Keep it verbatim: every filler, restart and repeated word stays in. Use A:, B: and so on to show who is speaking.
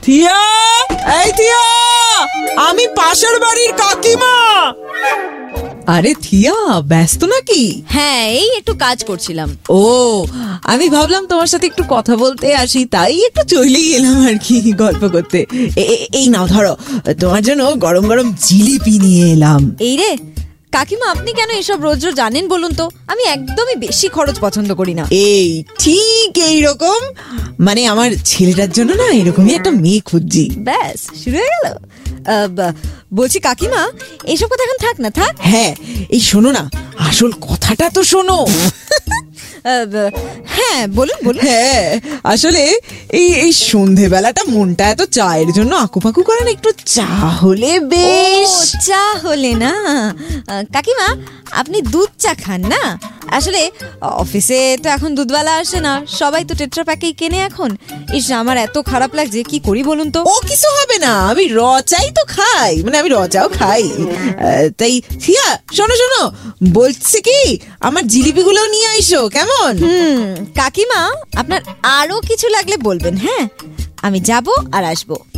A: থিয়া, এই থিয়া, আমি পাশের বাড়ির কাকিমা। আরে থিয়া, ব্যস্ত নাকি?
B: হ্যাঁ, এই একটু কাজ করছিলাম।
A: ও, আমি ভাবলাম তোমার সাথে একটু কথা বলতে আসি, তাই একটু চলেই এলাম আর কি গল্প করতে। এই নাও ধরো, তোমার জন্য গরম গরম জিলিপি নিয়ে এলাম।
B: এই রে কাকিমা, আপনি কেন এসব রোজ রোজ জানেন বলুন তো? আমি একদমই বেশি খরচ পছন্দ করি না।
A: এই ঠিক এইরকম, মানে আমার ছেলেটার জন্য না এরকমই একটা মেয়ে খুঁজছি।
B: ব্যাস শুরু হয়ে গেল। বলছি কাকিমা, এইসব কথা এখন থাক না, থাক।
A: হ্যাঁ, এই শোনো না, আসল কথাটা তো শোনো।
B: হ্যাঁ বলুন বলুন।
A: হ্যাঁ, আসলে এই এই সন্ধেবেলাটা মনটা এত চায়ের জন্য আকুপাকু করে না, একটু চা হলে বেশ।
B: চা হলে না? কাকিমা, আপনি দুধ চা খান না? আসলে অফিসে তো এখন দুধওয়ালা আসে না, সবাই তো টেট্রা প্যাকেই কেনে এখন। ইস, আমার এত খারাপ লাগছে, কি করি বলুন তো?
A: ও কিছু হবে না, আমি র চাই তো খাই, মানে আমি র চাও খাই। তাই থিয়া, শোনো শোনো, বলছি কি, আমার জিলিপিগুলো নিয়ে আইসো কেমন?
B: হুম কাকিমা, আপনার আরো কিছু লাগলে বলবেন, হ্যাঁ আমি যাব আর আসবো।